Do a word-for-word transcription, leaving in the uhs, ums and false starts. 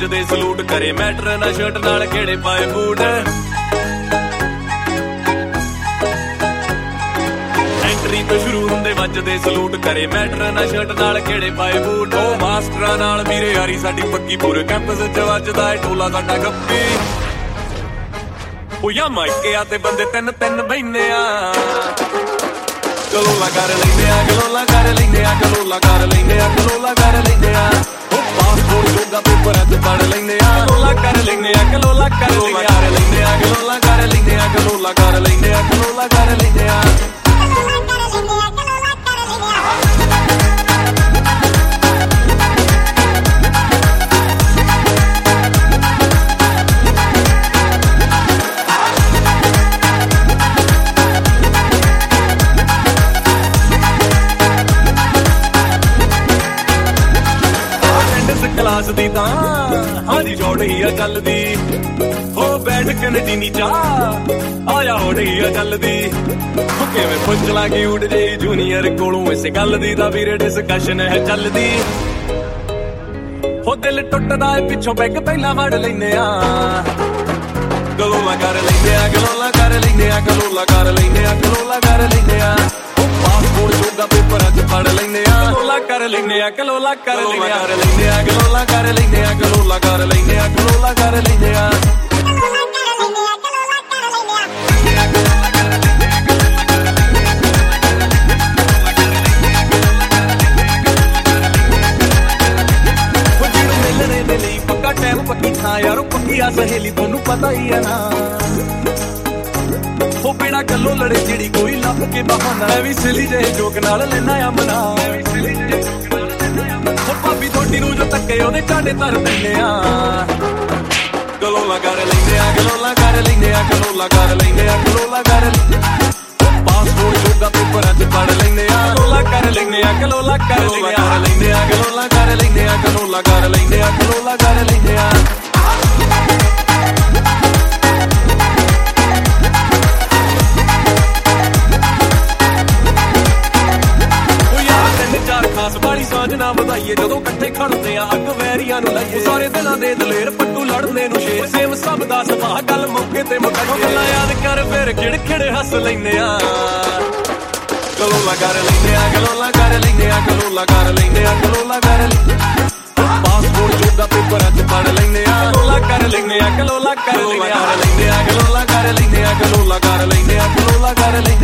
ਵੱਜਦੇ ਸਲੂਟ ਕਰੇ ਮੈਟਰ ਨਾ ਸ਼ਰਟ ਨਾਲ ਕਿਹੜੇ ਪਾਏ ਬੂਟ ਐਂਟਰੀ ਤੋਂ ਸ਼ੁਰੂ ਹੁੰਦੇ ਵੱਜਦੇ ਸਲੂਟ ਕਰੇ ਮੈਟਰ ਨਾ ਸ਼ਰਟ ਨਾਲ ਕਿਹੜੇ ਪਾਏ ਬੂਟ ਉਹ ਮਾਸਟਰਾਂ ਨਾਲ ਵੀਰੇ ਯਾਰੀ ਸਾਡੀ ਪੱਕੀ ਪੂਰੇ ਕੈਂਪਸ 'ਚ ਵੱਜਦਾ ਏ ਟੋਲਾ ਸਾਡਾ ਗੱਪੀ ਉਹ ਯਾ ਮਾਈਕਿਆ ਤੇ ਬੰਦੇ ਤਿੰਨ ਤਿੰਨ ਬੈਨੇ ਆ ਗਲੋਲਾ ਕਰ ਲੈਂਦੇ ਆ ਗਲੋਲਾ ਕਰ ਲੈਂਦੇ ਆ ਗਲੋਲਾ ਕਰ ਲੈਂਦੇ ਆ ਗਲੋਲਾ ਕਰ ਲੈਂਦੇ ਆ ਉਹ ਪਾਸਪੋਰਟ ਜੋਗਾ ਪੇਪਰ ਅੱਜ ਪੜ ਲੈਂਦੇ ਆ ਗਲੋਲਾ ਕਰ ਲੈਂਦੇ ਆ ਗਲੋਲਾ ਕਰ ਲੈਂਦੇ ਆ ਗਲੋਲਾ ਕਰ ਲੈਂਦੇ ਆ ਗਲੋਲਾ ਕਰ ਲੈਂਦੇ ਆ ਗਲੋਲਾ ਕਰ ਲੈਂਦੇ ਆ ਕਲਾਸ ਦੀ ਤਾਂ ਹਾਂਜੀ ਜੋੜੀ ਆ ਚੱਲਦੀ ਹੋ ਬੈਠ ਕਨਟੀਨੀ ਚਾ ਆਇਆ ਹੋੜੀ ਆ ਚੱਲਦੀ ਉਹ ਕਿਵੇਂ ਪੁੱਛ ਲਾਂਗੀ ਉੱਡ ਜੇ ਜੂਨੀਅਰ ਕੋਲੋਂ ਇਸ ਗੱਲ ਦੀ ਤਾਂ ਵੀਰੇ ਡਿਸਕਸ਼ਨ ਹੈ ਚੱਲਦੀ ਹੋ ਦਿਲ ਟੁੱਟਦਾ ਏ ਪਿੱਛੋਂ ਬੈਗ ਪਹਿਲਾਂ ਵੜ ਲੈਂਦੇ ਆ ਗਲੋਲਾ ਕਰ ਲੈਂਦੇ ਆ ਗਲੋਲਾ ਕਰ ਲੈਂਦੇ ਆ ਗਲੋਲਾ ਕਰ ਲੈਂਦੇ ਆ ਗਲੋਲਾ ਕਰ ਲੈਂਦੇ ਆ ਪਾਸਪੋਰਟ ਜੋਗਾ ਪੇਪਰ ਅੱਜ ਪੜ ਲੈਂਦੇ ਆ ਗਲੋਲਾ ਕਰ ਲੈਂਦੇ ਆ ਗਲੋਲਾ ਕਰ ਲੈਂਦੇ ਆ ਲੈਂਦੇ ਆ ਗਲੋਲਾ ਕਰ ਲੈਂਦੇ ਆ ਗਲੋਲਾ ਕਰ ਲੈਂਦੇ ਆ ਗਲੋਲਾ ਕਰ ਲੈਂਦੇ ਆ ਜਿਹਨੂੰ ਮਿਲਣੇ ਦੇ ਲਈ ਪੱਕਾ ਟਾਈਮ ਪੱਕੀ ਥਾਂ ਯਾਰੋ ਪੱਕੀ ਆ ਸਹੇਲੀ ਤੁਹਾਨੂੰ ਪਤਾ ਹੀ ਆ ਨਾ ਉਹ ਬਿਨਾ ਗੱਲੋਂ ਲੜੇ ਜਿਹੜੀ ਕੋਈ ਲੱਭ ਕੇ ਬਹਾਨਾ ਮੈਂ ਵੀ ਸਿਲੀ ਜਿਹੇ ਜੋਕ ਨਾਲ ਲੈਣਾ ਆ ਮਨਾ ਉਹ ਭਾਬੀ ਥੋੜੀ ਨੂੰ ਜੋ ਤੱਕੇ ਉਹਦੇ ਝਾੜੇ ਧਰ ਦਿੰਦੇ ਆ ਗਲੋਲਾ ਕਰ ਲੈਂਦੇ ਆ ਗਲੋਲਾ ਕਰ ਲੈਂਦੇ ਆ ਗਲੋਲਾ ਕਰ ਲੈਂਦੇ ਆ ਗਲੋਲਾ ਕਰ ਪਾਸਪੋਰਟ ਜੋਗਾ ਪੇਪਰ ਅੱਜ ਪੜ ਲੈਂਦੇ ਆ ਗਲੋਲਾ ਕਰ ਲੈਂਦੇ ਆ ਗਲੋਲਾ ਕਰ ਲੈਂਦੇ ਆ ਗਲੋਲਾ ਕਰ ਲੈਂਦੇ ਆ ਗਲੋਲਾ ਕਰ ਲੈਂਦੇ ਆ ਗਲੋਲਾ ਕਰ ਲੈਂਦੇ ਆ ਖਾਸ ਵਾਲੀ ਸਾਂਝ ਨਾ ਵਧਾਈਏ ਜਦੋਂ ਇਕੱਠੇ ਖੜਦੇ ਆ ਅੱਗ ਵੈਰੀਆਂ ਨੂੰ ਲਾਈਏ ਸਾਰੇ ਦਿਲਾਂ ਦੇ ਦਲੇਰ ਪੱਟੂ ਲੜਨੇ ਨੂੰ ਸ਼ੇਰ ਸੇਮ ਸਭ ਦਾ ਸੁਭਾਅ ਗੱਲ ਮੌਕੇ ਤੇ ਮੁਕਾਈਏ ਗੱਲਾਂ ਯਾਦ ਕਰ ਫਿਰ ਖਿੜ ਖਿੜ ਹੱਸ ਲੈਂਦੇ ਆ ਗਲੋਲਾ ਕਰ ਲੈਂਦੇ ਆ ਗਲੋਲਾ ਕਰ ਲੈਂਦੇ ਆ ਗਲੋਲਾ ਕਰ ਲੈਂਦੇ ਆ ਗਲੋਲਾ ਕਰ ਪਾਸਪੋਰਟ ਜੋਗਾ ਪੇਪਰ ਅੱਜ ਪੜ ਲੈਂਦੇ ਆ ਗਲੋਲਾ ਕਰ ਲੈਂਦੇ ਆ ਗਲੋਲਾ ਕਰ ਲੈਂਦੇ ਆ ਗਲੋਲਾ ਕਰ ਲੈਂਦੇ ਆ ਗਲੋਲਾ ਕਰ ਲੈਂਦੇ ਆ ਗਲੋਲਾ ਕਰ ਲੈਂਦੇ ਆ ਗਲੋਲਾ ਕਰ